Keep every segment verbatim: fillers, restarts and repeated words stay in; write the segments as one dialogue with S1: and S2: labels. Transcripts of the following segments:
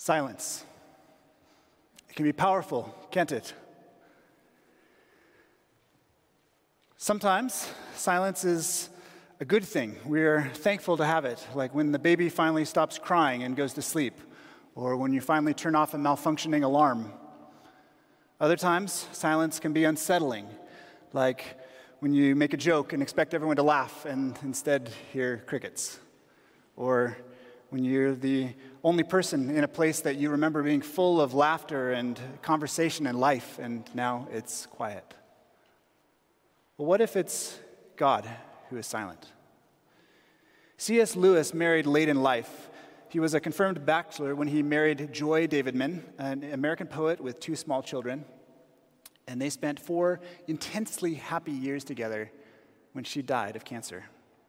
S1: Silence. It can be powerful, can't it? Sometimes silence is a good thing. We're thankful to have it, like when the baby finally stops crying and goes to sleep, or when you finally turn off a malfunctioning alarm. Other times, silence can be unsettling, like when you make a joke and expect everyone to laugh and instead hear crickets, or when you're the only person in a place that you remember being full of laughter and conversation and life, and now it's quiet. Well, what if it's God who is silent? C S Lewis married late in life. He was a confirmed bachelor when he married Joy Davidman, an American poet with two small children, and they spent four intensely happy years together when she died of cancer.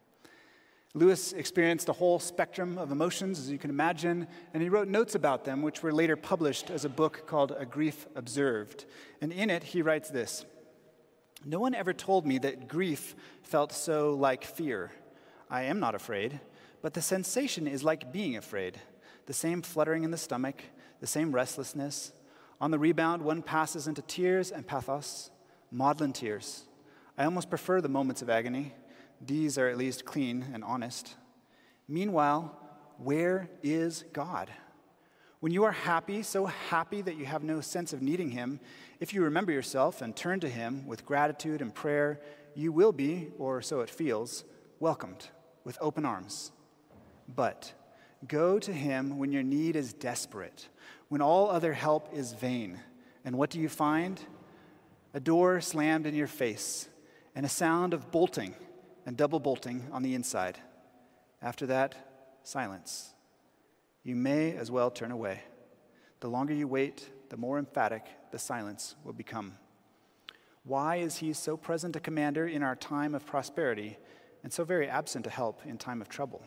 S1: Lewis experienced a whole spectrum of emotions, as you can imagine, and he wrote notes about them, which were later published as a book called A Grief Observed. And in it, he writes this: "No one ever told me that grief felt so like fear. I am not afraid, but the sensation is like being afraid. The same fluttering in the stomach, the same restlessness. On the rebound, one passes into tears and pathos, maudlin tears. I almost prefer the moments of agony. These are at least clean and honest. Meanwhile, where is God? When you are happy, so happy that you have no sense of needing him, if you remember yourself and turn to him with gratitude and prayer, you will be, or so it feels, welcomed with open arms. But go to him when your need is desperate, when all other help is vain. And what do you find? A door slammed in your face and a sound of bolting and double bolting on the inside. After that, silence. You may as well turn away. The longer you wait, the more emphatic the silence will become. Why is he so present a commander in our time of prosperity and so very absent to help in time of trouble?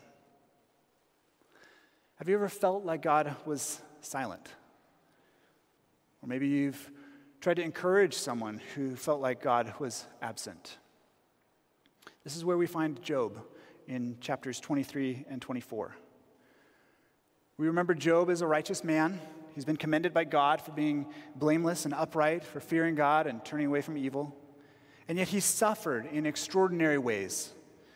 S1: Have you ever felt like God was silent? Or maybe you've tried to encourage someone who felt like God was absent. This is where we find Job in chapters twenty-three and twenty-four. We remember Job as a righteous man. He's been commended by God for being blameless and upright, for fearing God and turning away from evil. And yet he suffered in extraordinary ways.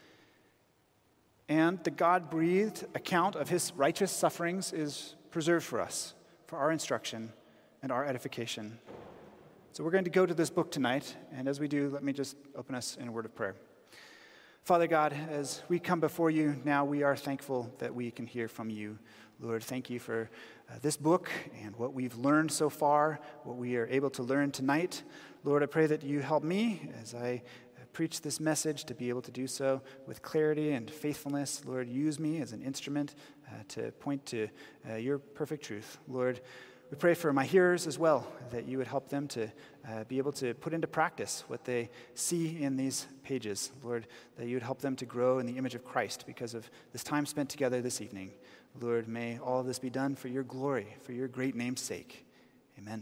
S1: And the God-breathed account of his righteous sufferings is preserved for us, for our instruction and our edification. So we're going to go to this book tonight, and as we do, let me just open us in a word of prayer. Father God, as we come before you now, we are thankful that we can hear from you. Lord, thank you for uh, this book and what we've learned so far, what we are able to learn tonight. Lord, I pray that you help me as I uh, preach this message to be able to do so with clarity and faithfulness. Lord, use me as an instrument uh, to point to uh, your perfect truth. Lord, we pray for my hearers as well, that you would help them to uh, be able to put into practice what they see in these pages. Lord, that you would help them to grow in the image of Christ because of this time spent together this evening. Lord, may all of this be done for your glory, for your great name's sake. Amen.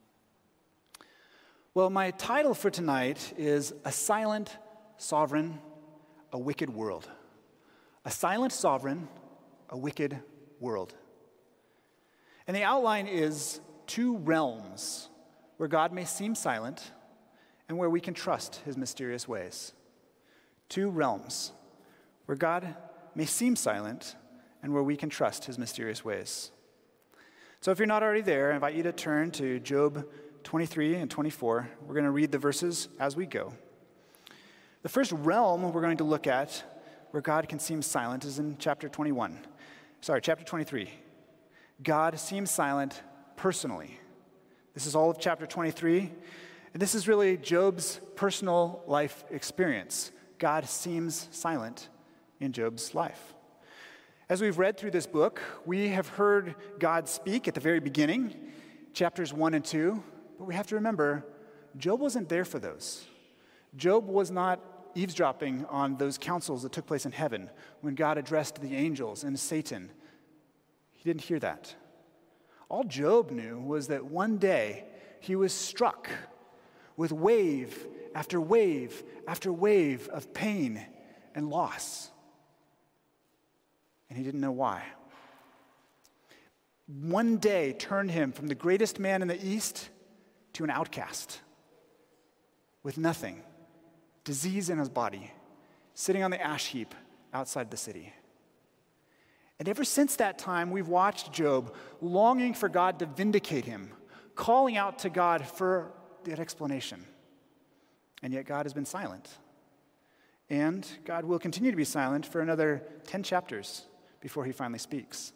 S1: Well, my title for tonight is A Silent Sovereign, a Wicked World. A Silent Sovereign, a Wicked World. And the outline is two realms where God may seem silent and where we can trust his mysterious ways. Two realms where God may seem silent and where we can trust his mysterious ways. So if you're not already there, I invite you to turn to Job twenty-three and twenty-four. We're going to read the verses as we go. The first realm we're going to look at where God can seem silent is in chapter twenty-one. Sorry, chapter twenty-three. God seems silent personally. This is all of chapter twenty-three, and this is really Job's personal life experience. God seems silent in Job's life. As we've read through this book, we have heard God speak at the very beginning, chapters one and two, but we have to remember, Job wasn't there for those. Job was not eavesdropping on those councils that took place in heaven when God addressed the angels and Satan. He didn't hear that. All Job knew was that one day he was struck with wave after wave after wave of pain and loss. And he didn't know why. one day turned him from the greatest man in the East to an outcast with nothing, disease in his body, sitting on the ash heap outside the city. And ever since that time, we've watched Job longing for God to vindicate him, calling out to God for that explanation. And yet God has been silent. And God will continue to be silent for another ten chapters before he finally speaks.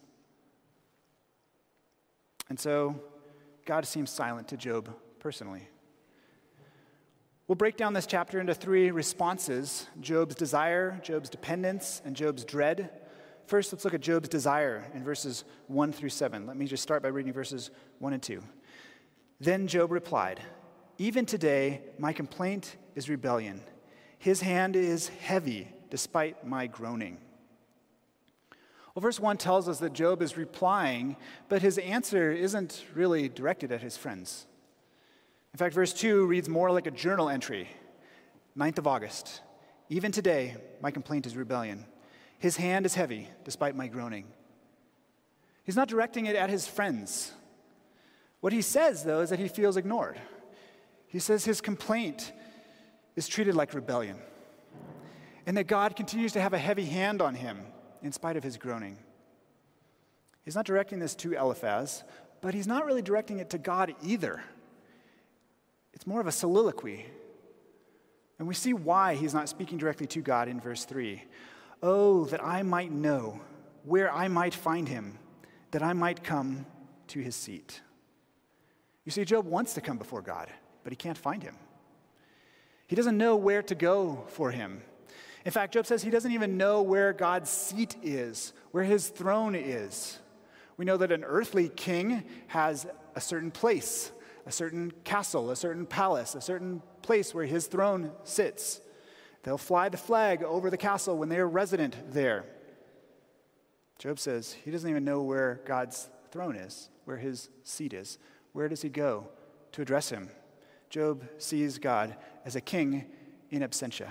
S1: And so God seems silent to Job personally. We'll break down this chapter into three responses: Job's desire, Job's dependence, and Job's dread. First, let's look at Job's desire in verses one through seven. Let me just start by reading verses one and two. Then Job replied, "Even today my complaint is rebellion. His hand is heavy despite my groaning." Well, verse one tells us that Job is replying, but his answer isn't really directed at his friends. In fact, verse two reads more like a journal entry. ninth of August. "Even today my complaint is rebellion. His hand is heavy despite my groaning." He's not directing it at his friends. What he says, though, is that he feels ignored. He says his complaint is treated like rebellion, and that God continues to have a heavy hand on him in spite of his groaning. He's not directing this to Eliphaz, but he's not really directing it to God either. It's more of a soliloquy. And we see why he's not speaking directly to God in verse three. "Oh, that I might know where I might find him, that I might come to his seat." You see, Job wants to come before God, but he can't find him. He doesn't know where to go for him. In fact, Job says he doesn't even know where God's seat is, where his throne is. We know that an earthly king has a certain place, a certain castle, a certain palace, a certain place where his throne sits. They'll fly the flag over the castle when they're resident there. Job says he doesn't even know where God's throne is, where his seat is. Where does he go to address him? Job sees God as a king in absentia.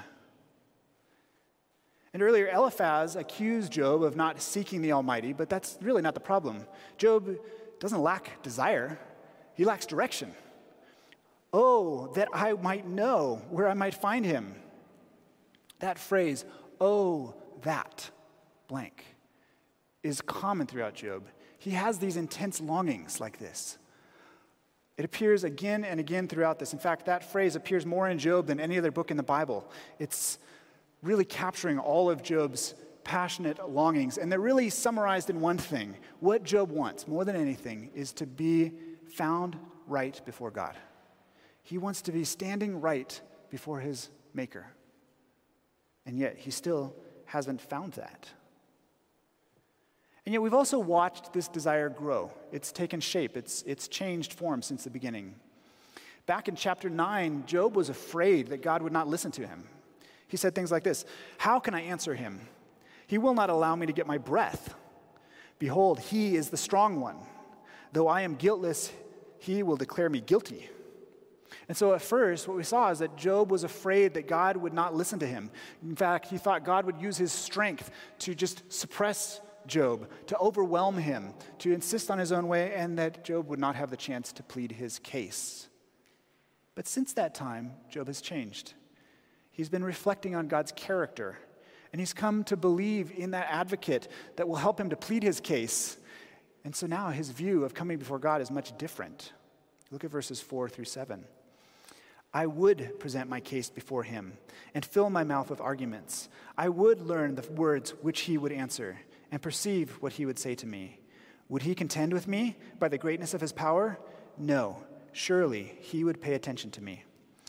S1: And earlier, Eliphaz accused Job of not seeking the Almighty, but that's really not the problem. Job doesn't lack desire. He lacks direction. "Oh, that I might know where I might find him." That phrase, "oh, that," blank, is common throughout Job. He has these intense longings like this. It appears again and again throughout this. In fact, that phrase appears more in Job than any other book in the Bible. It's really capturing all of Job's passionate longings, and they're really summarized in one thing. What Job wants, more than anything, is to be found right before God. He wants to be standing right before his Maker. And yet, he still hasn't found that. And yet, we've also watched this desire grow. It's taken shape. It's, it's changed form since the beginning. Back in chapter nine, Job was afraid that God would not listen to him. He said things like this: "How can I answer him? He will not allow me to get my breath. Behold, he is the strong one. Though I am guiltless, he will declare me guilty." And so at first, what we saw is that Job was afraid that God would not listen to him. In fact, he thought God would use his strength to just suppress Job, to overwhelm him, to insist on his own way, and that Job would not have the chance to plead his case. But since that time, Job has changed. He's been reflecting on God's character, and he's come to believe in that advocate that will help him to plead his case. And so now his view of coming before God is much different. Look at verses four through seven. "I would present my case before him and fill my mouth with arguments. I would learn the words which he would answer and perceive what he would say to me. Would he contend with me by the greatness of his power? No, surely he would pay attention to me.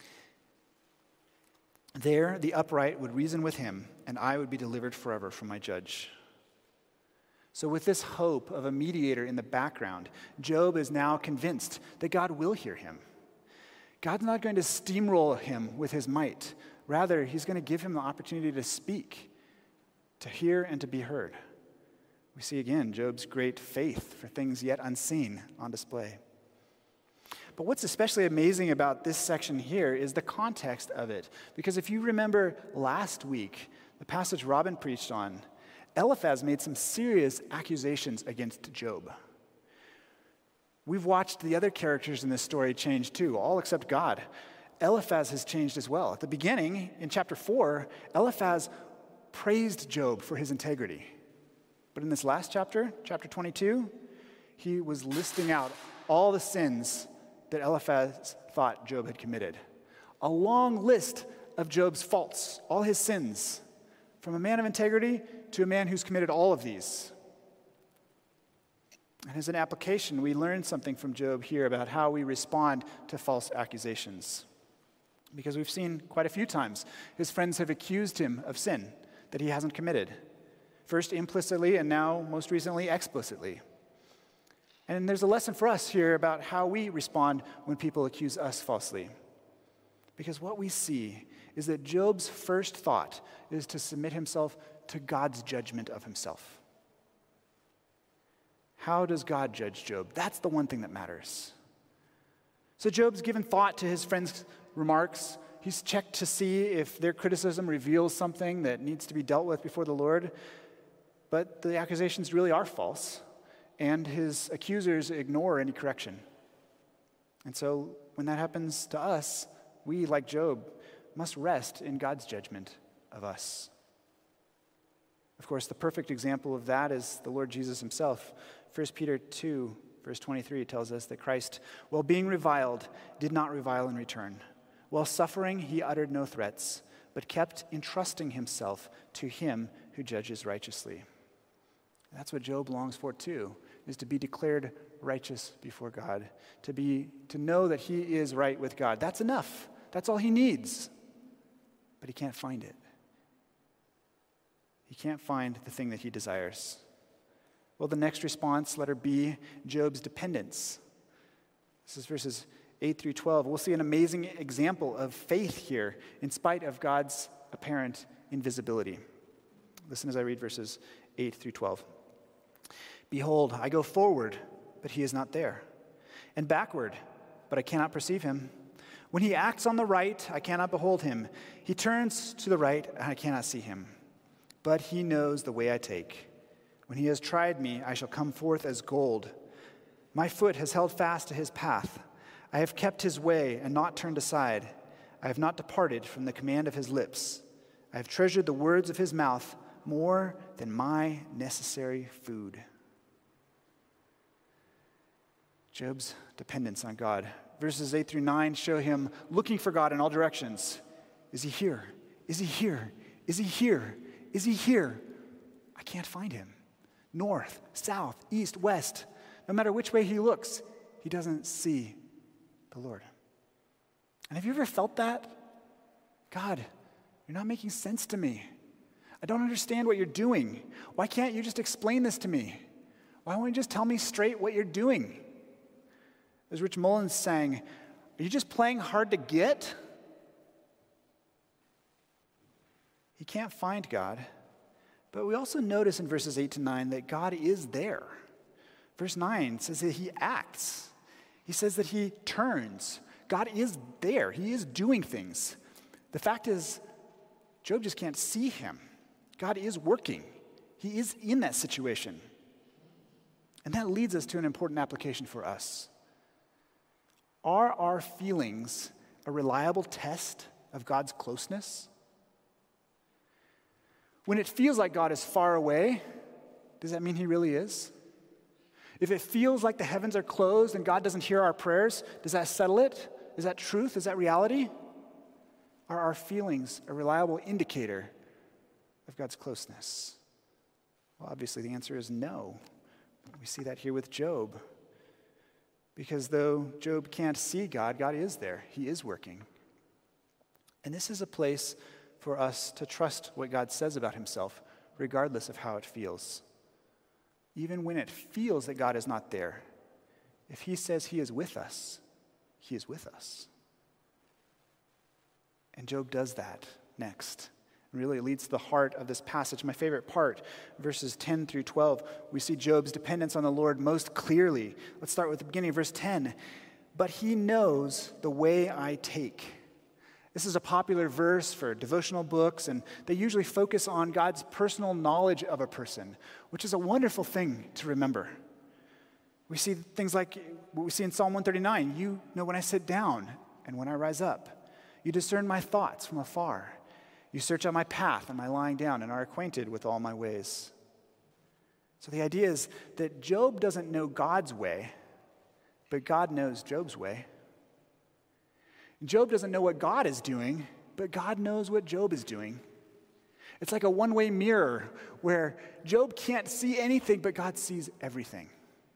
S1: There the upright would reason with him, and I would be delivered forever from my judge." So with this hope of a mediator in the background, Job is now convinced that God will hear him. God's not going to steamroll him with his might. Rather, he's going to give him the opportunity to speak, to hear and to be heard. We see again Job's great faith for things yet unseen on display. But what's especially amazing about this section here is the context of it. Because if you remember last week, the passage Robin preached on, Eliphaz made some serious accusations against Job. We've watched the other characters in this story change too, all except God. Eliphaz has changed as well. At the beginning, in chapter four, Eliphaz praised Job for his integrity. But in this last chapter, chapter twenty-two, he was listing out all the sins that Eliphaz thought Job had committed. A long list of Job's faults, all his sins, from a man of integrity to a man who's committed all of these. And as an application, we learn something from Job here about how we respond to false accusations. Because we've seen quite a few times his friends have accused him of sin that he hasn't committed. First implicitly and now, most recently, explicitly. And there's a lesson for us here about how we respond when people accuse us falsely. Because what we see is that Job's first thought is to submit himself to God's judgment of himself. How does God judge Job? That's the one thing that matters. So Job's given thought to his friends' remarks. He's checked to see if their criticism reveals something that needs to be dealt with before the Lord. But the accusations really are false, and his accusers ignore any correction. And so when that happens to us, we, like Job, must rest in God's judgment of us. Of course, the perfect example of that is the Lord Jesus himself. First Peter two, verse twenty-three tells us that Christ, while being reviled, did not revile in return. While suffering, he uttered no threats, but kept entrusting himself to him who judges righteously. That's what Job longs for too, is to be declared righteous before God, to be to know that he is right with God. That's enough. That's all he needs. But he can't find it. He can't find the thing that he desires. Well, the next response, letter B, Job's dependence. This is verses eight through twelve. We'll see an amazing example of faith here in spite of God's apparent invisibility. Listen as I read verses eight through twelve. Behold, I go forward, but he is not there, and backward, but I cannot perceive him. When he acts on the right, I cannot behold him. He turns to the right, and I cannot see him. But he knows the way I take. When he has tried me, I shall come forth as gold. My foot has held fast to his path. I have kept his way and not turned aside. I have not departed from the command of his lips. I have treasured the words of his mouth more than my necessary food. Job's dependence on God. Verses eight through nine show him looking for God in all directions. Is he here? Is he here? Is he here? Is he here? I can't find him. North, south, east, west. No matter which way he looks, he doesn't see the Lord. And have you ever felt that? God, you're not making sense to me. I don't understand what you're doing. Why can't you just explain this to me? Why won't you just tell me straight what you're doing? As Rich Mullins sang, are you just playing hard to get? He can't find God. But we also notice in verses eight to nine that God is there. Verse nine says that he acts. He says that he turns. God is there. He is doing things. The fact is, Job just can't see him. God is working. He is in that situation. And that leads us to an important application for us. Are our feelings a reliable test of God's closeness? When it feels like God is far away, does that mean he really is? If it feels like the heavens are closed and God doesn't hear our prayers, does that settle it? Is that truth? Is that reality? Are our feelings a reliable indicator of God's closeness? Well, obviously the answer is no. We see that here with Job. Because though Job can't see God, God is there. He is working. And this is a place for us to trust what God says about himself, regardless of how it feels. Even when it feels that God is not there, if he says he is with us, he is with us. And Job does that next. Really, it leads to the heart of this passage. My favorite part, verses ten through twelve, we see Job's dependence on the Lord most clearly. Let's start with the beginning of verse ten. But he knows the way I take. This is a popular verse for devotional books, and they usually focus on God's personal knowledge of a person, which is a wonderful thing to remember. We see things like what we see in Psalm one thirty-nine. You know when I sit down and when I rise up. You discern my thoughts from afar. You search out my path and my lying down and are acquainted with all my ways. So the idea is that Job doesn't know God's way, but God knows Job's way. Job doesn't know what God is doing, but God knows what Job is doing. It's like a one-way mirror where Job can't see anything, but God sees everything.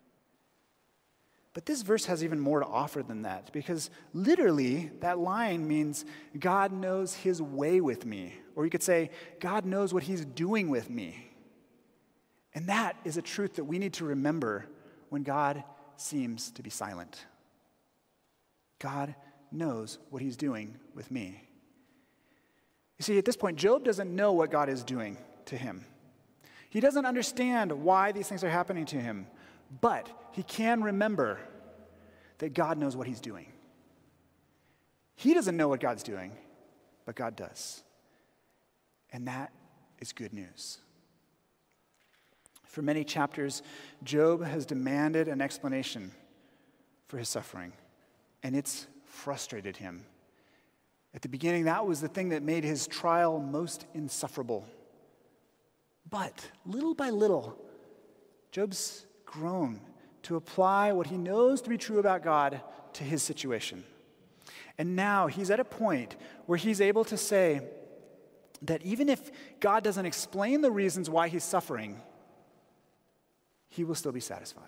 S1: But this verse has even more to offer than that, because literally that line means God knows his way with me. Or you could say, God knows what he's doing with me. And that is a truth that we need to remember when God seems to be silent. God knows what he's doing with me. You see, at this point, Job doesn't know what God is doing to him. He doesn't understand why these things are happening to him, but he can remember that God knows what he's doing. He doesn't know what God's doing, but God does. And that is good news. For many chapters, Job has demanded an explanation for his suffering, and it's frustrated him. At the beginning, that was the thing that made his trial most insufferable. But little by little, Job's grown to apply what he knows to be true about God to his situation. And now he's at a point where he's able to say that even if God doesn't explain the reasons why he's suffering, he will still be satisfied.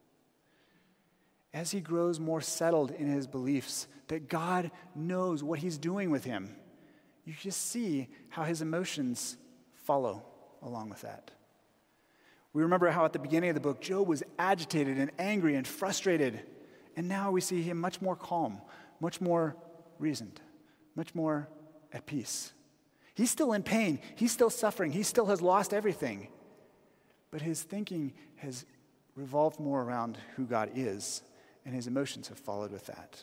S1: As he grows more settled in his beliefs that God knows what he's doing with him, you just see how his emotions follow along with that. We remember how at the beginning of the book, Job was agitated and angry and frustrated. And now we see him much more calm, much more reasoned, much more at peace. He's still in pain. He's still suffering. He still has lost everything. But his thinking has revolved more around who God is, and his emotions have followed with that.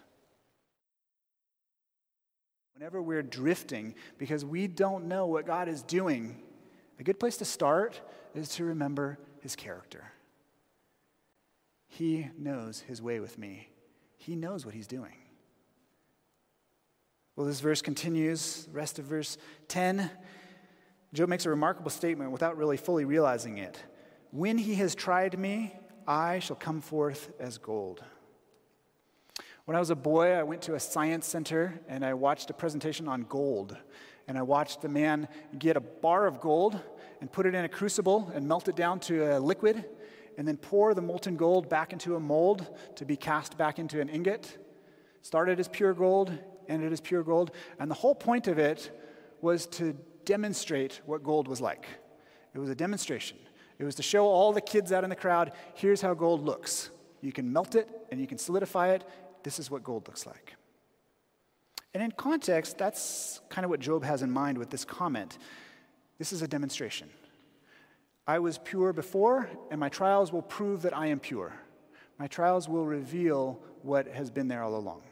S1: Whenever we're drifting because we don't know what God is doing, a good place to start is to remember his character. He knows his way with me. He knows what he's doing. Well, this verse continues, the rest of verse ten. Job makes a remarkable statement without really fully realizing it. When he has tried me, I shall come forth as gold. When I was a boy, I went to a science center and I watched a presentation on gold. And I watched the man get a bar of gold and put it in a crucible and melt it down to a liquid and then pour the molten gold back into a mold to be cast back into an ingot. Started as pure gold, ended as pure gold. And the whole point of it was to demonstrate what gold was like. It was a demonstration. It was to show all the kids out in the crowd, here's how gold looks. You can melt it and you can solidify it. This is what gold looks like. And in context, that's kind of what Job has in mind with this comment. This is a demonstration. I was pure before, and my trials will prove that I am pure. My trials will reveal what has been there all along.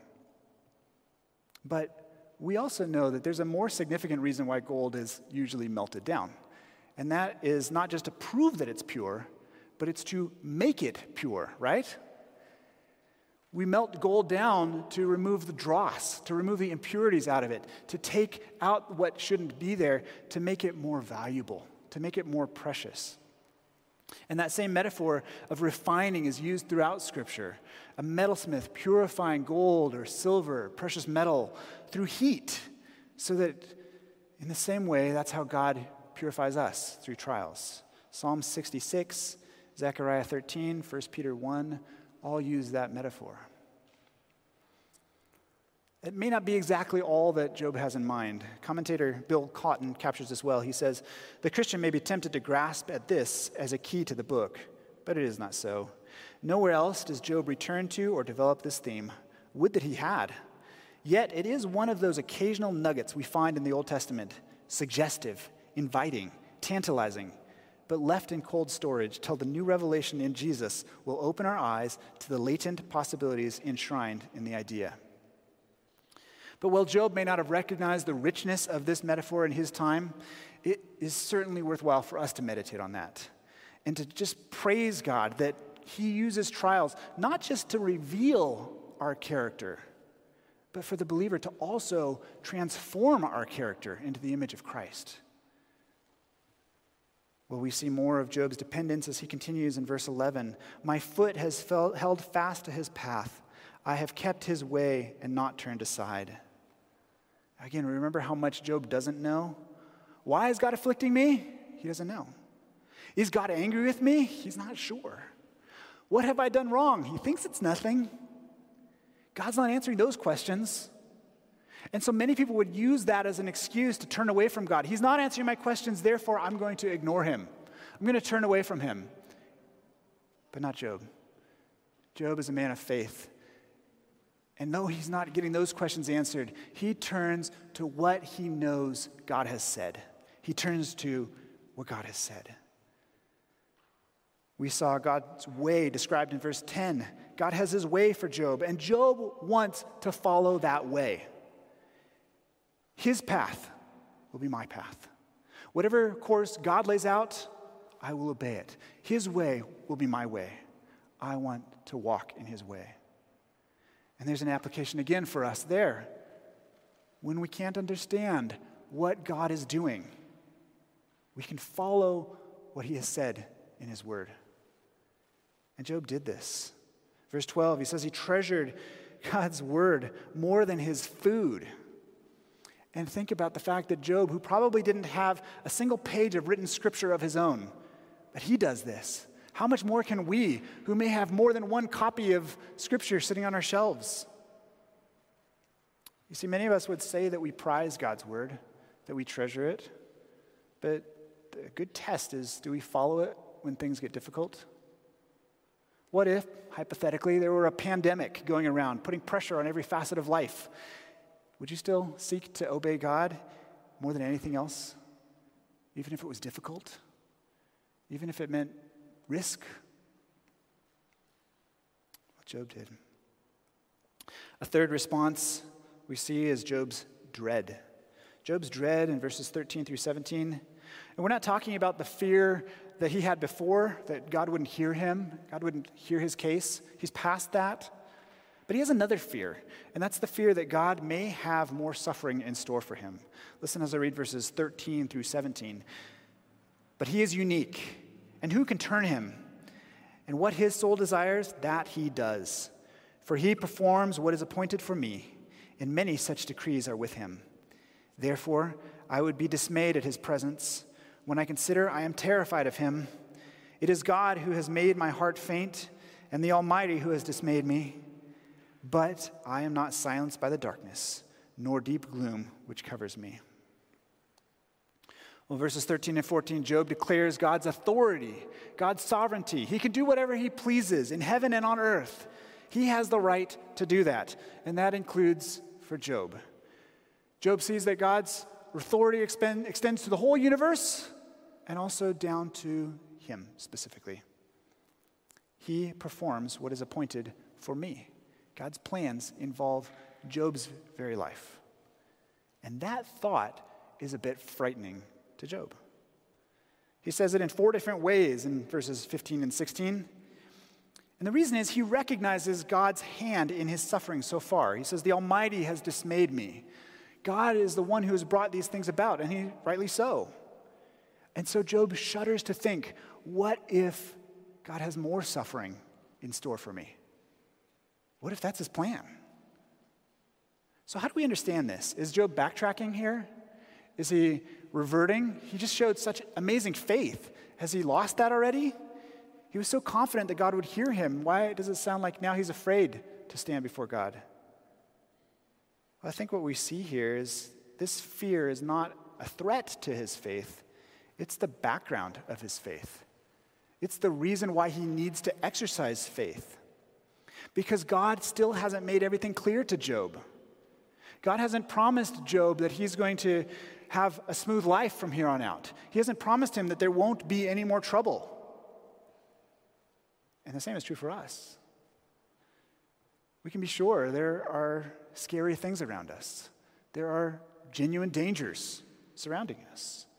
S1: But we also know that there's a more significant reason why gold is usually melted down. And that is not just to prove that it's pure, but it's to make it pure, right? We melt gold down to remove the dross, to remove the impurities out of it, to take out what shouldn't be there, to make it more valuable, to make it more precious. And that same metaphor of refining is used throughout Scripture. A metalsmith purifying gold or silver, precious metal, through heat, so that in the same way, that's how God purifies us, through trials. Psalm sixty-six, Zechariah thirteen, First Peter one, all use that metaphor. It may not be exactly all that Job has in mind. Commentator Bill Cotton captures this well. He says, the Christian may be tempted to grasp at this as a key to the book, but it is not so. Nowhere else does Job return to or develop this theme. Would that he had. Yet it is one of those occasional nuggets we find in the Old Testament, suggestive, inviting, tantalizing, but left in cold storage till the new revelation in Jesus will open our eyes to the latent possibilities enshrined in the idea. But while Job may not have recognized the richness of this metaphor in his time, it is certainly worthwhile for us to meditate on that and to just praise God that He uses trials not just to reveal our character, but for the believer to also transform our character into the image of Christ. Well, we see more of Job's dependence as he continues in verse eleven. My foot has felt, held fast to his path. I have kept his way and not turned aside. Again, remember how much Job doesn't know? Why is God afflicting me? He doesn't know. Is God angry with me? He's not sure. What have I done wrong? He thinks it's nothing. God's not answering those questions. And so many people would use that as an excuse to turn away from God. He's not answering my questions, therefore I'm going to ignore him. I'm going to turn away from him. But not Job. Job is a man of faith. And though he's not getting those questions answered, he turns to what he knows God has said. He turns to what God has said. We saw God's way described in verse ten. God has his way for Job, and Job wants to follow that way. His path will be my path. Whatever course God lays out, I will obey it. His way will be my way. I want to walk in his way. And there's an application again for us there. When we can't understand what God is doing, we can follow what he has said in his word. And Job did this. Verse twelve, he says he treasured God's word more than his food. And think about the fact that Job, who probably didn't have a single page of written scripture of his own, but he does this. How much more can we, who may have more than one copy of scripture sitting on our shelves? You see, many of us would say that we prize God's word, that we treasure it, but a good test is, do we follow it when things get difficult? What if, hypothetically, there were a pandemic going around, putting pressure on every facet of life? Would you still seek to obey God more than anything else, even if it was difficult, even if it meant risk? What Job did. A third response we see is Job's dread. Job's dread in verses thirteen through seventeen. And we're not talking about the fear that he had before, that God wouldn't hear him, God wouldn't hear his case. He's past that. But he has another fear, and that's the fear that God may have more suffering in store for him. Listen as I read verses thirteen through seventeen. But he is unique, and who can turn him? And what his soul desires, that he does. For he performs what is appointed for me, and many such decrees are with him. Therefore, I would be dismayed at his presence. When I consider, I am terrified of him. It is God who has made my heart faint, and the Almighty who has dismayed me. But I am not silenced by the darkness, nor deep gloom which covers me. Well, verses thirteen and fourteen, Job declares God's authority, God's sovereignty. He can do whatever he pleases in heaven and on earth. He has the right to do that, and that includes for Job. Job sees that God's authority expend, extends to the whole universe and also down to him specifically. He performs what is appointed for me. God's plans involve Job's very life. And that thought is a bit frightening to Job. He says it in four different ways in verses fifteen and sixteen. And the reason is he recognizes God's hand in his suffering so far. He says, the Almighty has dismayed me. God is the one who has brought these things about, and he rightly so. And so Job shudders to think, what if God has more suffering in store for me? What if that's his plan? So how do we understand this? Is Job backtracking here? Is he reverting? He just showed such amazing faith. Has he lost that already? He was so confident that God would hear him. Why does it sound like now he's afraid to stand before God? Well, I think what we see here is this fear is not a threat to his faith. It's the background of his faith. It's the reason why he needs to exercise faith. Because God still hasn't made everything clear to Job. God hasn't promised Job that he's going to have a smooth life from here on out. He hasn't promised him that there won't be any more trouble. And the same is true for us. We can be sure there are scary things around us. There are genuine dangers surrounding us.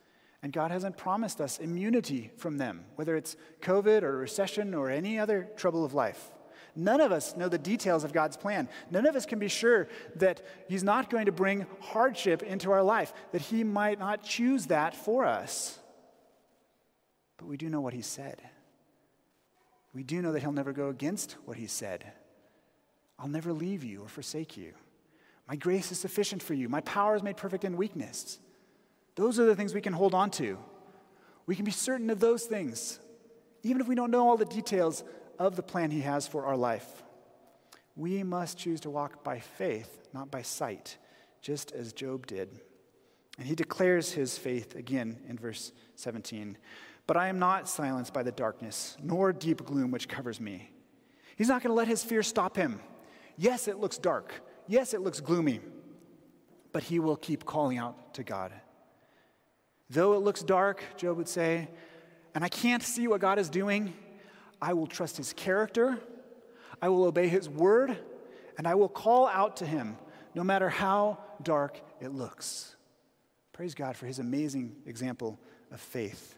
S1: And God hasn't promised us immunity from them, whether it's COVID or recession or any other trouble of life. None of us know the details of God's plan. None of us can be sure that he's not going to bring hardship into our life, that he might not choose that for us. But we do know what he said. We do know that he'll never go against what he said. I'll never leave you or forsake you. My grace is sufficient for you. My power is made perfect in weakness. Those are the things we can hold on to. We can be certain of those things, even if we don't know all the details of the plan he has for our life. We must choose to walk by faith, not by sight, just as Job did. And he declares his faith again in verse seventeen. But I am not silenced by the darkness, nor deep gloom which covers me. He's not going to let his fear stop him. Yes, it looks dark. Yes, it looks gloomy. But he will keep calling out to God. Though it looks dark, Job would say, and I can't see what God is doing, I will trust his character, I will obey his word, and I will call out to him no matter how dark it looks. Praise God for his amazing example of faith.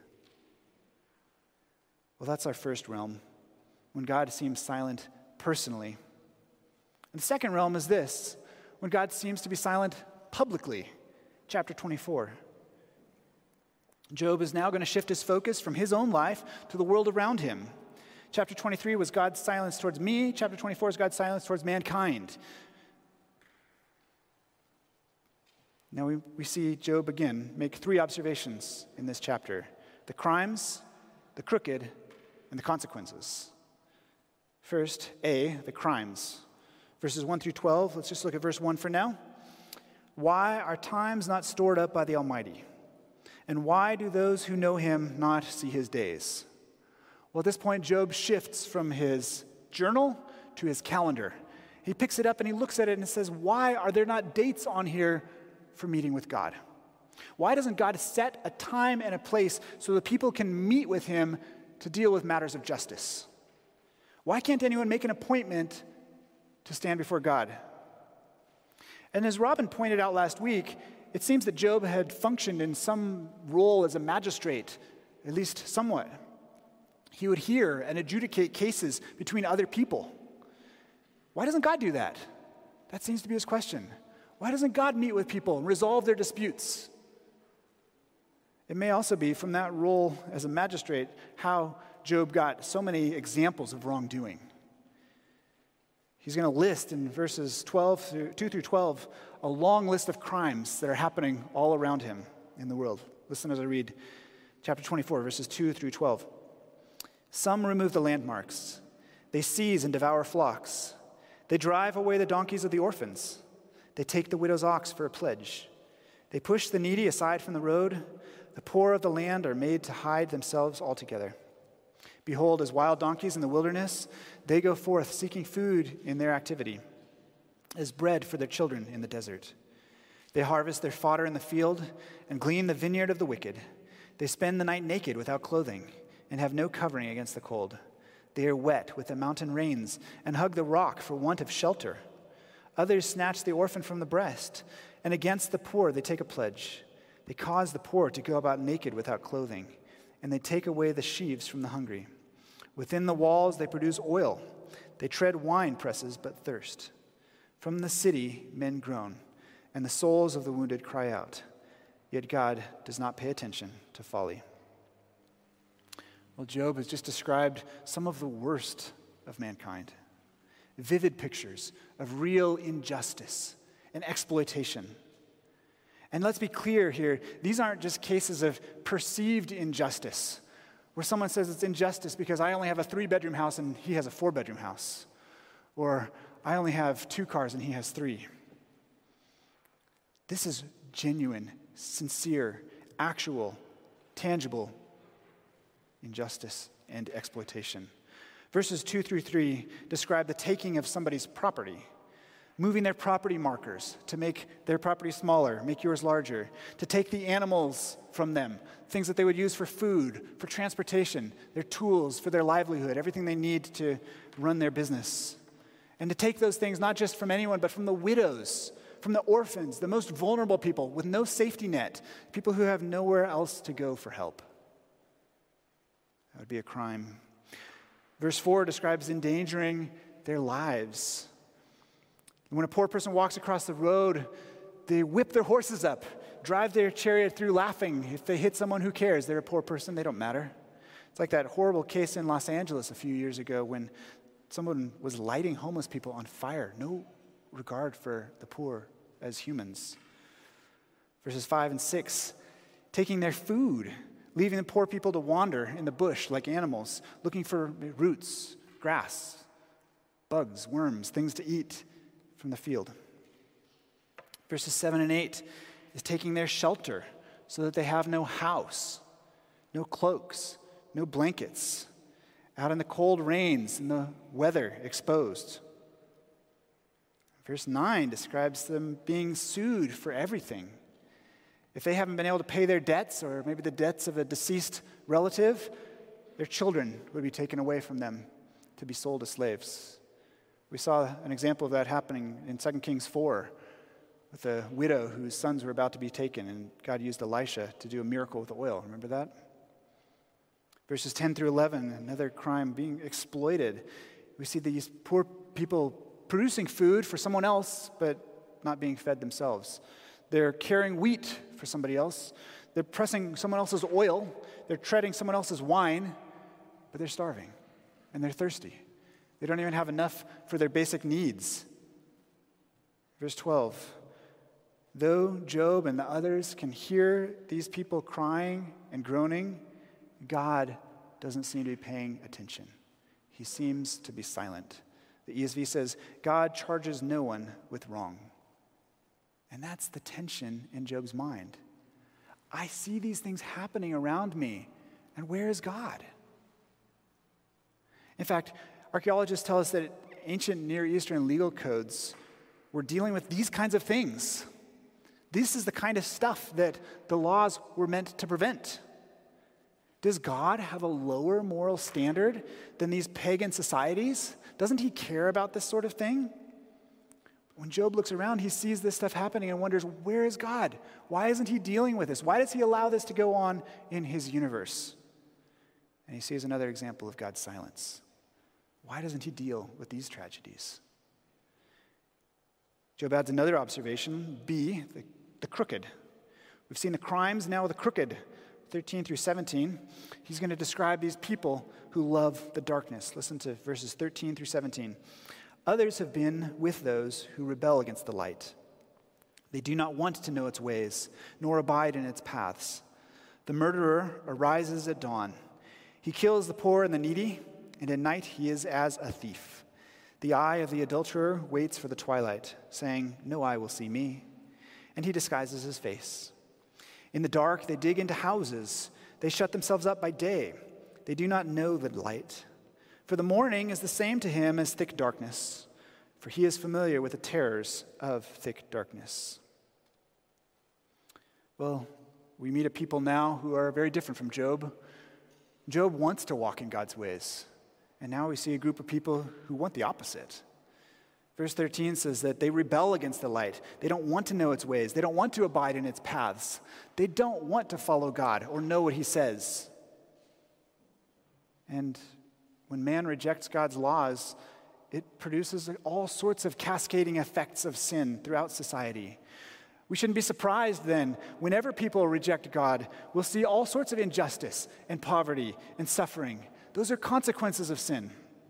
S1: Well, that's our first realm, when God seems silent personally. And the second realm is this, when God seems to be silent publicly, chapter twenty-four. Job is now going to shift his focus from his own life to the world around him. Chapter twenty-three was God's silence towards me. Chapter twenty-four is God's silence towards mankind. Now we, we see Job again make three observations in this chapter: the crimes, the crooked, and the consequences. First, A, the crimes. Verses one through twelve, let's just look at verse one for now. Why are times not stored up by the Almighty? And why do those who know him not see his days? Well, at this point, Job shifts from his journal to his calendar. He picks it up and he looks at it and says, why are there not dates on here for meeting with God? Why doesn't God set a time and a place so that people can meet with him to deal with matters of justice? Why can't anyone make an appointment to stand before God? And as Robin pointed out last week, it seems that Job had functioned in some role as a magistrate, at least somewhat. He would hear and adjudicate cases between other people. Why doesn't God do that? That seems to be his question. Why doesn't God meet with people and resolve their disputes? It may also be from that role as a magistrate how Job got so many examples of wrongdoing. He's going to list in verses twelve through, two through twelve a long list of crimes that are happening all around him in the world. Listen as I read chapter twenty-four, verses two through twelve. Some remove the landmarks. They seize and devour flocks. They drive away the donkeys of the orphans. They take the widow's ox for a pledge. They push the needy aside from the road. The poor of the land are made to hide themselves altogether. Behold, as wild donkeys in the wilderness, they go forth seeking food in their activity, as bread for their children in the desert. They harvest their fodder in the field and glean the vineyard of the wicked. They spend the night naked without clothing and have no covering against the cold. They are wet with the mountain rains and hug the rock for want of shelter. Others snatch the orphan from the breast, and against the poor they take a pledge. They cause the poor to go about naked without clothing, and they take away the sheaves from the hungry. Within the walls they produce oil. They tread wine presses but thirst. From the city men groan, and the souls of the wounded cry out. Yet God does not pay attention to folly. Well, Job has just described some of the worst of mankind. Vivid pictures of real injustice and exploitation. And let's be clear here, these aren't just cases of perceived injustice, where someone says it's injustice because I only have a three-bedroom house and he has a four-bedroom house. Or I only have two cars and he has three. This is genuine, sincere, actual, tangible injustice and exploitation. Verses two through three describe the taking of somebody's property, moving their property markers to make their property smaller, make yours larger, to take the animals from them, things that they would use for food, for transportation, their tools for their livelihood, everything they need to run their business. And to take those things not just from anyone, but from the widows from the orphans, the most vulnerable people with no safety net, people who have nowhere else to go for help. That would be a crime. Verse four describes endangering their lives. When a poor person walks across the road, they whip their horses up, drive their chariot through laughing. If they hit someone, who cares? They're a poor person, they don't matter. It's like that horrible case in Los Angeles a few years ago when someone was lighting homeless people on fire. No regard for the poor as humans. Verses five and six, taking their food, leaving the poor people to wander in the bush like animals, looking for roots, grass, bugs, worms, things to eat from the field. Verses seven and eight is taking their shelter so that they have no house, no cloaks, no blankets, out in the cold rains and the weather exposed. Verse nine describes them being sued for everything. If they haven't been able to pay their debts, or maybe the debts of a deceased relative, their children would be taken away from them to be sold as slaves. We saw an example of that happening in Second Kings four with a widow whose sons were about to be taken, and God used Elisha to do a miracle with oil. Remember that? Verses ten through eleven, another crime being exploited. We see these poor people producing food for someone else, but not being fed themselves. They're carrying wheat for somebody else. They're pressing someone else's oil. They're treading someone else's wine, but they're starving and they're thirsty. They don't even have enough for their basic needs. Verse twelve, though Job and the others can hear these people crying and groaning, God doesn't seem to be paying attention. He seems to be silent. The E S V says, God charges no one with wrong. And that's the tension in Job's mind. I see these things happening around me, and where is God? In fact, archaeologists tell us that ancient Near Eastern legal codes were dealing with these kinds of things. This is the kind of stuff that the laws were meant to prevent. Does God have a lower moral standard than these pagan societies? Doesn't he care about this sort of thing? When Job looks around, he sees this stuff happening and wonders, where is God? Why isn't he dealing with this? Why does he allow this to go on in his universe? And he sees another example of God's silence. Why doesn't he deal with these tragedies? Job adds another observation, B, the, the crooked. We've seen the crimes, now the crooked. thirteen through seventeen, he's going to describe these people who love the darkness. Listen to verses thirteen through seventeen. Others have been with those who rebel against the light. They do not want to know its ways, nor abide in its paths. The murderer arises at dawn. He kills the poor and the needy, and at night he is as a thief. The eye of the adulterer waits for the twilight, saying, no eye will see me. And he disguises his face. In the dark, they dig into houses. They shut themselves up by day. They do not know the light. For the morning is the same to him as thick darkness, for he is familiar with the terrors of thick darkness. Well, we meet a people now who are very different from Job. Job wants to walk in God's ways, and now we see a group of people who want the opposite. Verse thirteen says that they rebel against the light. They don't want to know its ways. They don't want to abide in its paths. They don't want to follow God or know what he says. And when man rejects God's laws, it produces all sorts of cascading effects of sin throughout society. We shouldn't be surprised then, whenever people reject God, we'll see all sorts of injustice and poverty and suffering. Those are consequences of sin.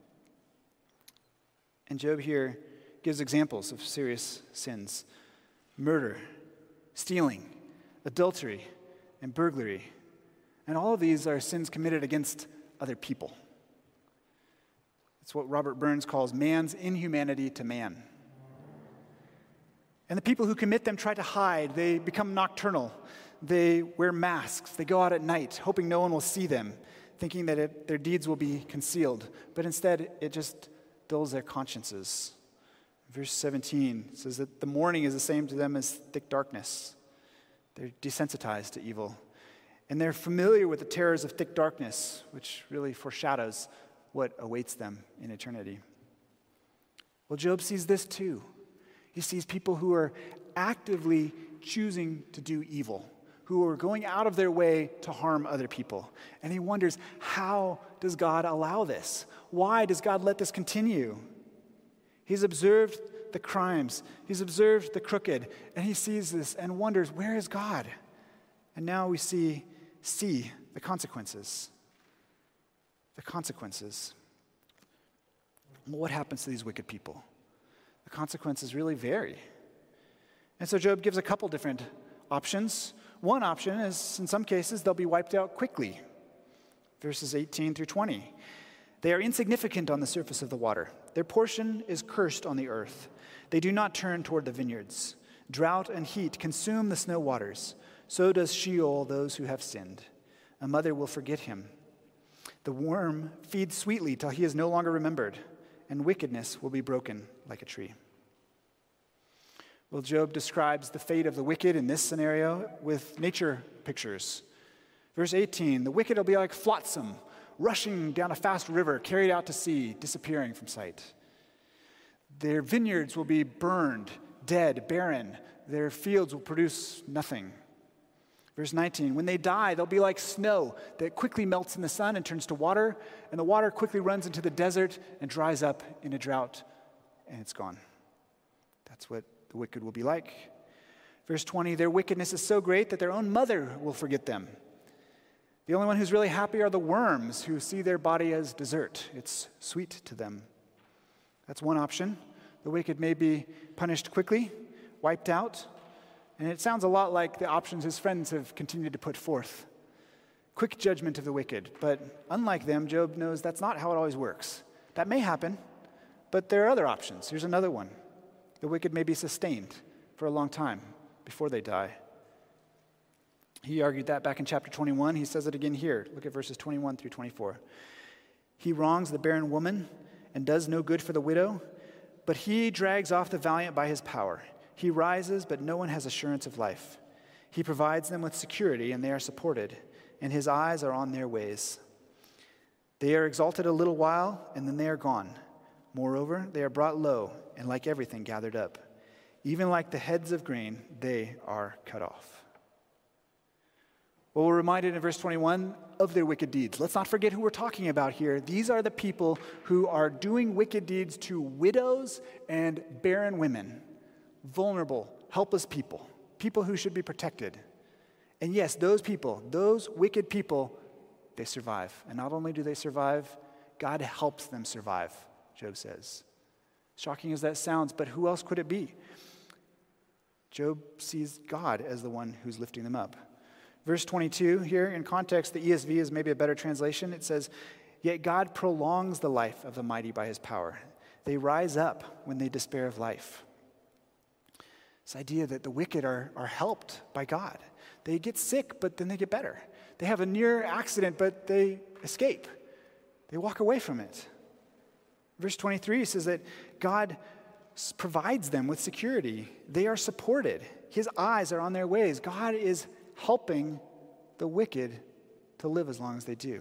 S1: And Job here gives examples of serious sins: murder, stealing, adultery, and burglary. And all of these are sins committed against other people. It's what Robert Burns calls man's inhumanity to man. And the people who commit them try to hide. They become nocturnal. They wear masks. They go out at night, hoping no one will see them, thinking that it, their deeds will be concealed. But instead, it just dulls their consciences. Verse seventeen says that the morning is the same to them as thick darkness. They're desensitized to evil. And they're familiar with the terrors of thick darkness, which really foreshadows what awaits them in eternity. Well, Job sees this too. He sees people who are actively choosing to do evil, who are going out of their way to harm other people. And he wonders, how does God allow this? Why does God let this continue? He's observed the crimes. He's observed the crooked. And he sees this and wonders, where is God? And now we see, see the consequences. The consequences. Well, what happens to these wicked people? The consequences really vary. And so Job gives a couple different options. One option is, in some cases, they'll be wiped out quickly. Verses eighteen through twenty. They are insignificant on the surface of the water. Their portion is cursed on the earth. They do not turn toward the vineyards. Drought and heat consume the snow waters. So does Sheol those who have sinned. A mother will forget him. The worm feeds sweetly till he is no longer remembered, and wickedness will be broken like a tree. Well, Job describes the fate of the wicked in this scenario with nature pictures. Verse eighteen, the wicked will be like flotsam, rushing down a fast river, carried out to sea, disappearing from sight. Their vineyards will be burned, dead, barren. Their fields will produce nothing. Verse nineteen, when they die, they'll be like snow that quickly melts in the sun and turns to water, and the water quickly runs into the desert and dries up in a drought, and it's gone. That's what the wicked will be like. Verse twenty, their wickedness is so great that their own mother will forget them. The only one who's really happy are the worms who see their body as dessert. It's sweet to them. That's one option. The wicked may be punished quickly, wiped out, and it sounds a lot like the options his friends have continued to put forth. Quick judgment of the wicked, but unlike them, Job knows that's not how it always works. That may happen, but there are other options. Here's another one. The wicked may be sustained for a long time before they die. He argued that back in chapter twenty-one. He says it again here. Look at verses twenty-one through twenty-four. He wrongs the barren woman and does no good for the widow, but he drags off the valiant by his power. He rises, but no one has assurance of life. He provides them with security, and they are supported, and his eyes are on their ways. They are exalted a little while, and then they are gone. Moreover, they are brought low, and like everything gathered up. Even like the heads of grain, they are cut off. Well, we're reminded in verse twenty-one of their wicked deeds. Let's not forget who we're talking about here. These are the people who are doing wicked deeds to widows and barren women, vulnerable, helpless people, people who should be protected. And yes, those people, those wicked people, they survive. And not only do they survive, God helps them survive, Job says. Shocking as that sounds, but who else could it be? Job sees God as the one who's lifting them up. Verse twenty-two here, in context, the E S V is maybe a better translation. It says, yet God prolongs the life of the mighty by his power. They rise up when they despair of life. This idea that the wicked are, are helped by God. They get sick, but then they get better. They have a near accident, but they escape. They walk away from it. Verse twenty-three says that God provides them with security. They are supported. His eyes are on their ways. God is helping the wicked to live as long as they do.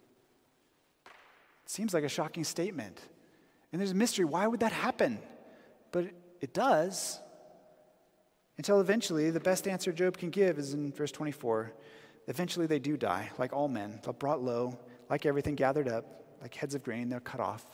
S1: It seems like a shocking statement. And there's a mystery. Why would that happen? But it does. Until eventually, the best answer Job can give is in verse twenty-four. Eventually they do die, like all men. They're brought low, like everything gathered up, like heads of grain, they're cut off.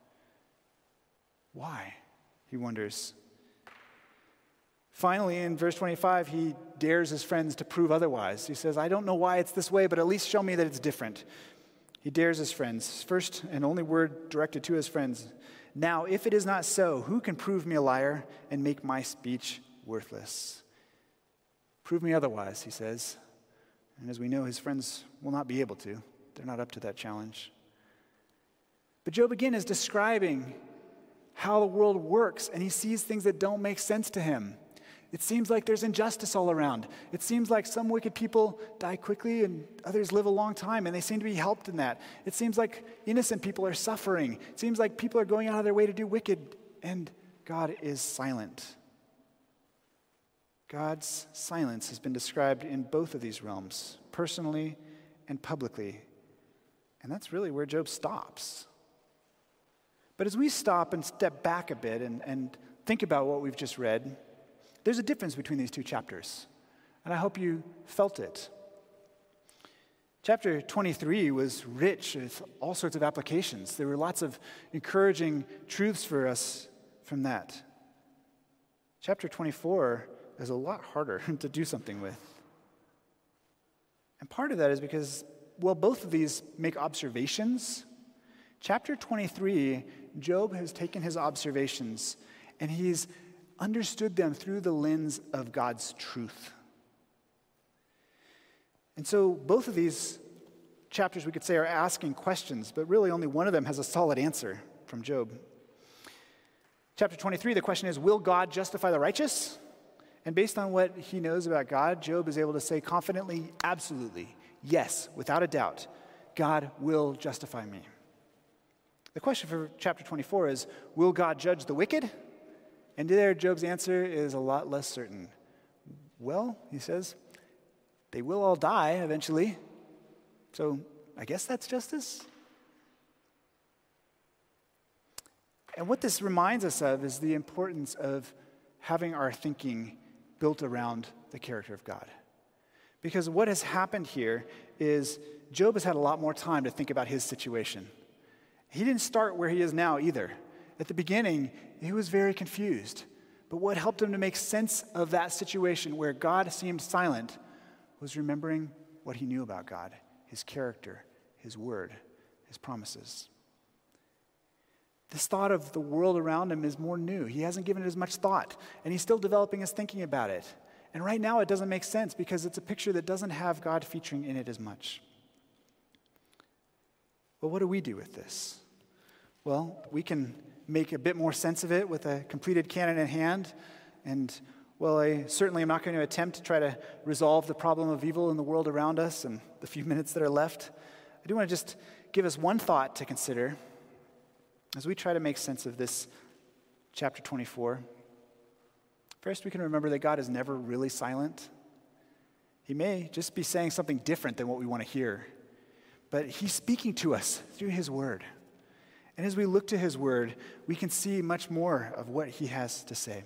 S1: Why? He wonders. Finally, in verse twenty-five, he dares his friends to prove otherwise. He says, I don't know why it's this way, but at least show me that it's different. He dares his friends. First and only word directed to his friends. Now, if it is not so, who can prove me a liar and make my speech worthless? Prove me otherwise, he says. And as we know, his friends will not be able to. They're not up to that challenge. But Job again is describing how the world works, and he sees things that don't make sense to him. It seems like there's injustice all around. It seems like some wicked people die quickly and others live a long time, and they seem to be helped in that. It seems like innocent people are suffering. It seems like people are going out of their way to do wicked, and God is silent. God's silence has been described in both of these realms, personally and publicly. And that's really where Job stops. But as we stop and step back a bit and, and think about what we've just read, there's a difference between these two chapters, and I hope you felt it. Chapter twenty-three was rich with all sorts of applications. There were lots of encouraging truths for us from that. Chapter twenty-four is a lot harder to do something with. And part of that is because, well, both of these make observations. Chapter twenty-three, Job has taken his observations and he's understood them through the lens of God's truth. And so both of these chapters, we could say, are asking questions, but really only one of them has a solid answer from Job. Chapter twenty-three, the question is, will God justify the righteous? And based on what he knows about God, Job is able to say confidently, absolutely, yes, without a doubt, God will justify me. The question for chapter twenty-four is, will God judge the wicked? And there, Job's answer is a lot less certain. Well, he says, they will all die eventually, so I guess that's justice. And what this reminds us of is the importance of having our thinking built around the character of God. Because what has happened here is Job has had a lot more time to think about his situation. He didn't start where he is now either. At the beginning, he was very confused. But what helped him to make sense of that situation where God seemed silent was remembering what he knew about God, his character, his word, his promises. This thought of the world around him is more new. He hasn't given it as much thought, and he's still developing his thinking about it. And right now it doesn't make sense because it's a picture that doesn't have God featuring in it as much. But what do we do with this? Well, we can make a bit more sense of it with a completed canon in hand. And, well, I certainly am not going to attempt to try to resolve the problem of evil in the world around us in the few minutes that are left. I do want to just give us one thought to consider as we try to make sense of this chapter twenty-four. First, we can remember that God is never really silent. He may just be saying something different than what we want to hear, but he's speaking to us through his word. And as we look to his word, we can see much more of what he has to say.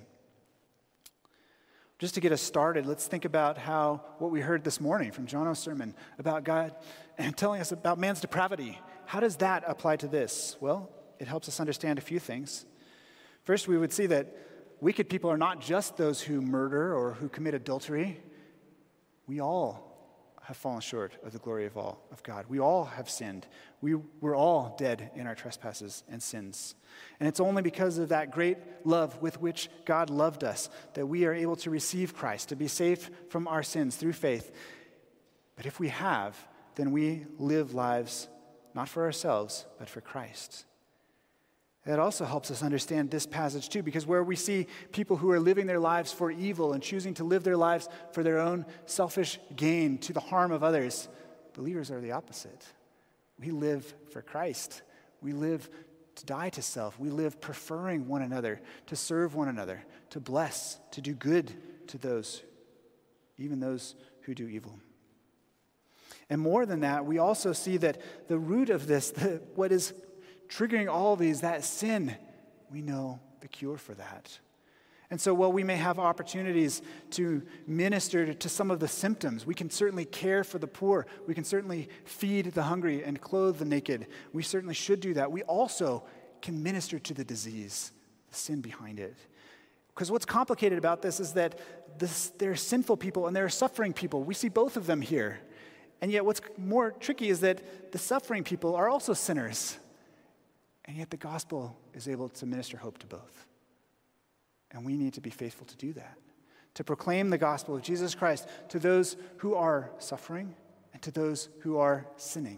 S1: Just to get us started, let's think about how what we heard this morning from Jono's sermon about God and telling us about man's depravity. How does that apply to this? Well, it helps us understand a few things. First, we would see that wicked people are not just those who murder or who commit adultery. We all have fallen short of the glory of all of God. We all have sinned. We were all dead in our trespasses and sins. And it's only because of that great love with which God loved us that we are able to receive Christ, to be saved from our sins through faith. But if we have, then we live lives not for ourselves, but for Christ. That also helps us understand this passage too, because where we see people who are living their lives for evil and choosing to live their lives for their own selfish gain to the harm of others, believers are the opposite. We live for Christ. We live to die to self. We live preferring one another, to serve one another, to bless, to do good to those, even those who do evil. And more than that, we also see that the root of this, the, what is triggering all of these, that sin, we know the cure for that. And so while we may have opportunities to minister to, to some of the symptoms, we can certainly care for the poor, we can certainly feed the hungry and clothe the naked. We certainly should do that. We also can minister to the disease, the sin behind it. Because what's complicated about this is that this, there are sinful people and there are suffering people. We see both of them here. And yet what's more tricky is that the suffering people are also sinners. And yet the gospel is able to minister hope to both. And we need to be faithful to do that, to proclaim the gospel of Jesus Christ to those who are suffering and to those who are sinning.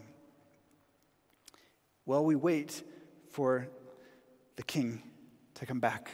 S1: While we wait for the King to come back.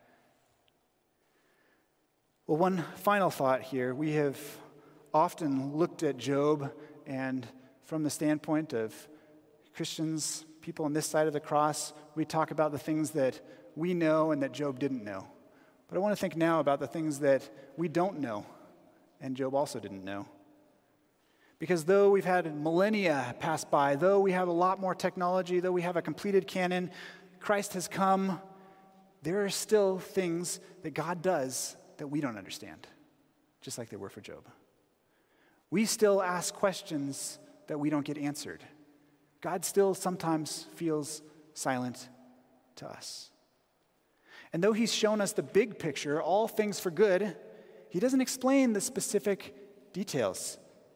S1: Well, one final thought here. We have often looked at Job, and from the standpoint of Christians, people on this side of the cross, we talk about the things that we know and that Job didn't know. But I want to think now about the things that we don't know and Job also didn't know. Because though we've had millennia pass by, though we have a lot more technology, though we have a completed canon, Christ has come, there are still things that God does that we don't understand, just like they were for Job. We still ask questions that we don't get answered. God still sometimes feels silent to us. And though he's shown us the big picture, all things for good, he doesn't explain the specific details.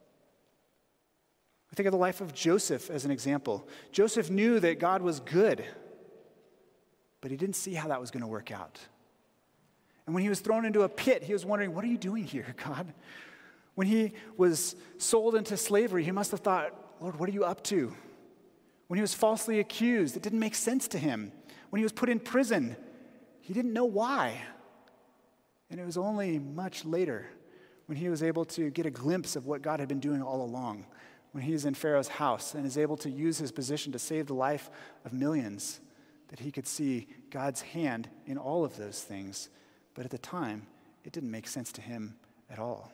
S1: We think of the life of Joseph as an example. Joseph knew that God was good, but he didn't see how that was going to work out. And when he was thrown into a pit, he was wondering, what are you doing here, God? When he was sold into slavery, he must have thought, Lord, what are you up to? When he was falsely accused, it didn't make sense to him. When he was put in prison, he didn't know why. And it was only much later when he was able to get a glimpse of what God had been doing all along, when he is in Pharaoh's house and is able to use his position to save the life of millions, that he could see God's hand in all of those things. But at the time, it didn't make sense to him at all.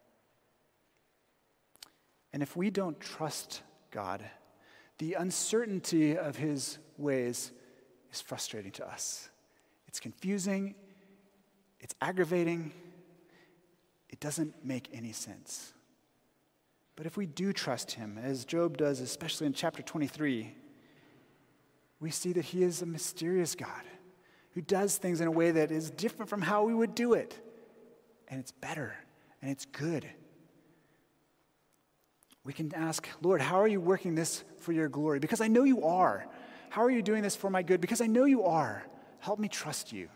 S1: And if we don't trust God, the uncertainty of his ways is frustrating to us. It's confusing, it's aggravating, it doesn't make any sense. But if we do trust him, as Job does, especially in chapter twenty-three, we see that he is a mysterious God who does things in a way that is different from how we would do it. And it's better, and it's good. We can ask, Lord, how are you working this for your glory? Because I know you are. How are you doing this for my good? Because I know you are. Help me trust you.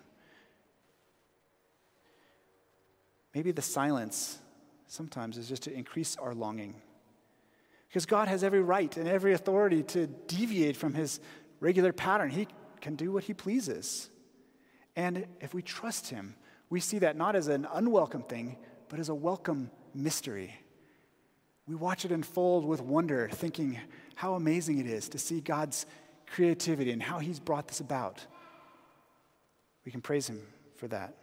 S1: Maybe the silence sometimes is just to increase our longing. Because God has every right and every authority to deviate from his regular pattern. He can do what he pleases. And if we trust him, we see that not as an unwelcome thing, but as a welcome mystery. We watch it unfold with wonder, thinking how amazing it is to see God's creativity and how he's brought this about. We can praise him for that.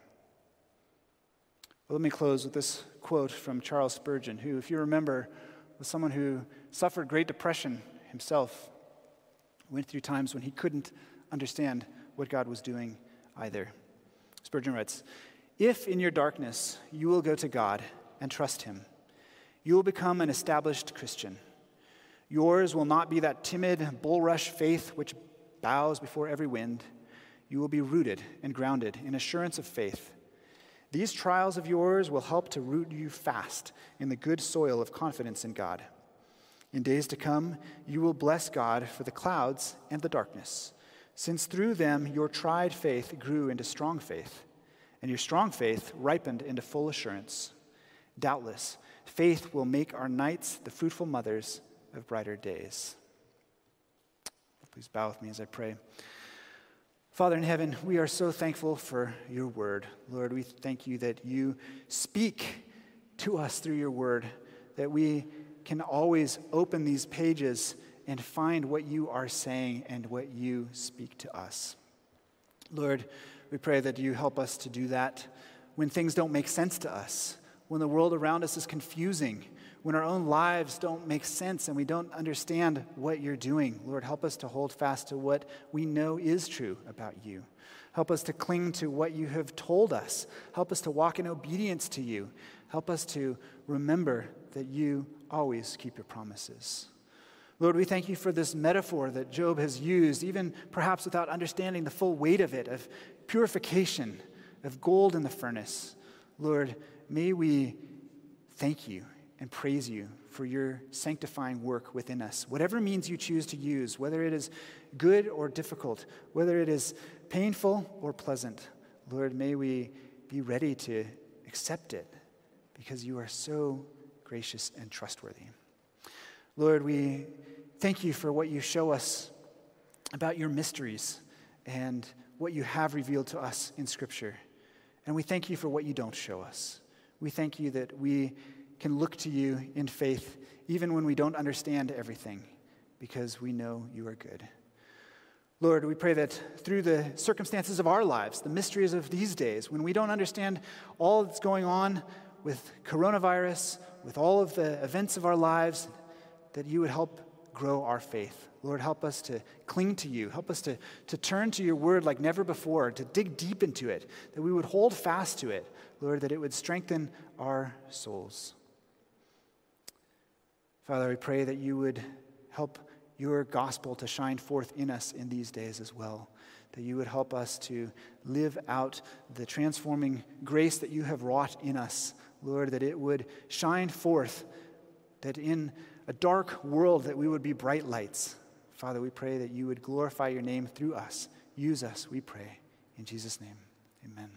S1: Well, let me close with this quote from Charles Spurgeon, who, if you remember, was someone who suffered Great Depression himself, went through times when he couldn't understand what God was doing either. Spurgeon writes, "If in your darkness you will go to God and trust him, you will become an established Christian. Yours will not be that timid, bulrush faith which bows before every wind. You will be rooted and grounded in assurance of faith. These trials of yours will help to root you fast in the good soil of confidence in God. In days to come, you will bless God for the clouds and the darkness, since through them your tried faith grew into strong faith, and your strong faith ripened into full assurance. Doubtless, faith will make our nights the fruitful mothers of brighter days." Please bow with me as I pray. Father in heaven, we are so thankful for your word. Lord, we thank you that you speak to us through your word, that we can always open these pages and find what you are saying and what you speak to us. Lord, we pray that you help us to do that when things don't make sense to us, when the world around us is confusing, when our own lives don't make sense and we don't understand what you're doing. Lord, help us to hold fast to what we know is true about you. Help us to cling to what you have told us. Help us to walk in obedience to you. Help us to remember that you always keep your promises. Lord, we thank you for this metaphor that Job has used, even perhaps without understanding the full weight of it, of purification, of gold in the furnace. Lord, may we thank you and praise you for your sanctifying work within us. Whatever means you choose to use, whether it is good or difficult, whether it is painful or pleasant, Lord, may we be ready to accept it because you are so gracious and trustworthy. Lord, we thank you for what you show us about your mysteries and what you have revealed to us in Scripture. And we thank you for what you don't show us. We thank you that we can look to you in faith even when we don't understand everything because we know you are good. Lord, we pray that through the circumstances of our lives, the mysteries of these days, when we don't understand all that's going on with coronavirus, with all of the events of our lives, that you would help grow our faith. Lord, help us to cling to you. Help us to, to turn to your word like never before, to dig deep into it, that we would hold fast to it, Lord, that it would strengthen our souls. Father, I pray that you would help your gospel to shine forth in us in these days as well, that you would help us to live out the transforming grace that you have wrought in us, Lord, that it would shine forth, that in a dark world that we would be bright lights. Father, we pray that you would glorify your name through us. Use us, we pray. In Jesus' name, amen.